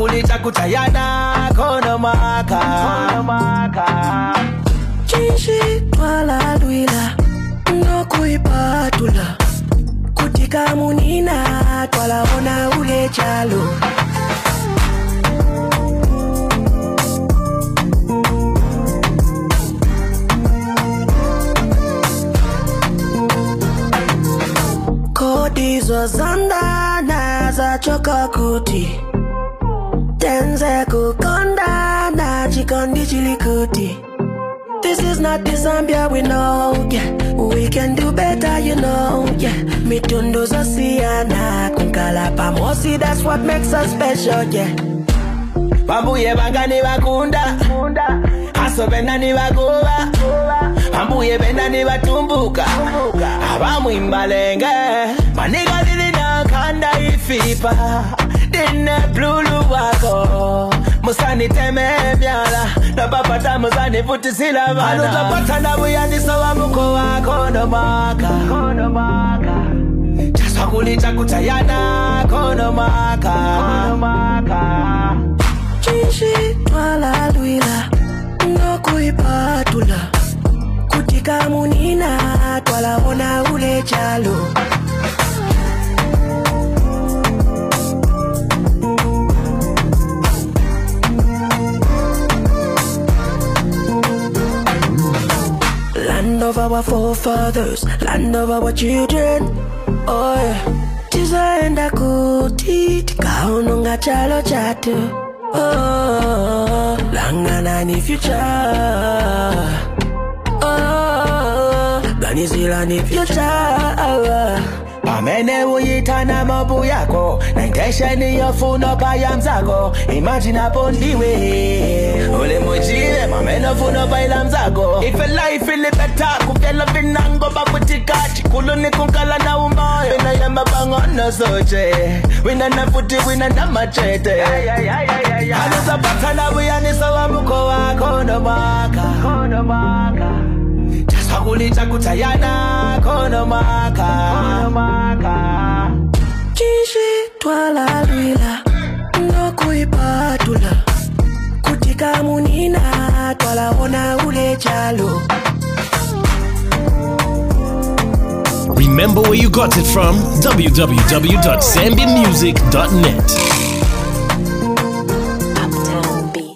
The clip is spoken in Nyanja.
Chakulita kutayana kono maka Chinshi twala luila no kuipatula kutika munina twala ona ule chalo Kodi zo zanda na za choka kuti Tenze kukonda na chikondi chilikuti This is not the Zambia we know, yeah. We can do better, you know, yeah. Mitundo zosiana kunkala pamosi, that's what makes us special, yeah. Pambuye bangani bakunda Aso benda ni bagoba Pambuye benda ni batumbuka Abamu imbalenge Maniga dili na kanda ifipa Dine blulu wako Musani teme byala Na papata musani futi sila bana Anu tapata na buyani sawa muko wako no maka Chaswa kulita kutayana kono maka Chinshi twala luila no kuipatula kutika munina twala ona ule chalo Land of our forefathers, land of our children. Oh yeah. Tizaenda kuti tikaononga chalo chatu. Oh, langana ni future. Oh, ganizila ni future. Amene uyitana mabu yako Na intesheni yofuno paya mzago Imagine apondiwe Ule mujile mameno funo paila mzago Ife life ili beta Kukela vinango babutika Chikulu ni kunkala na umoyo Wina yamba bangono soche Wina na futi wina na machete Anuza bata na wiyani sawa muko wako no maka Chakulita kutayana kono maka Chinshi twala luila no kuipatula kutika munina twala ona ule chalo Remember where you got it from? www.zambiamusic.net